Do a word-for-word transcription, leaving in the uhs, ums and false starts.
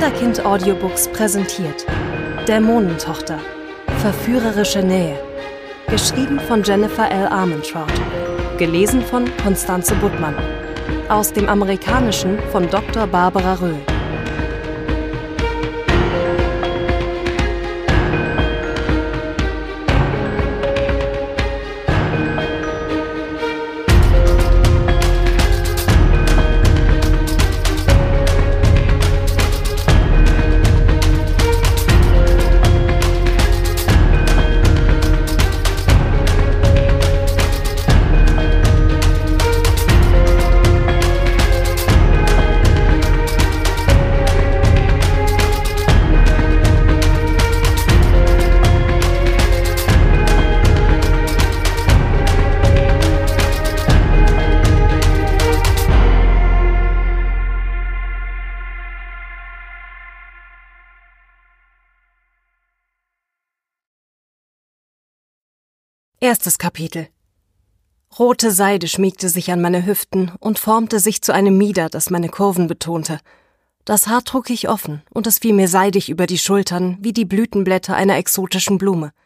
Wunderkind Audiobooks präsentiert Dämonentochter. Verführerische Nähe. Geschrieben von Jennifer L. Armentrout. Gelesen von Constanze Buttmann. Aus dem Amerikanischen von Doktor Barbara Röhl. Erstes Kapitel. Rote Seide schmiegte sich an meine Hüften und formte sich zu einem Mieder, das meine Kurven betonte. Das Haar trug ich offen, und es fiel mir seidig über die Schultern wie die Blütenblätter einer exotischen Blume.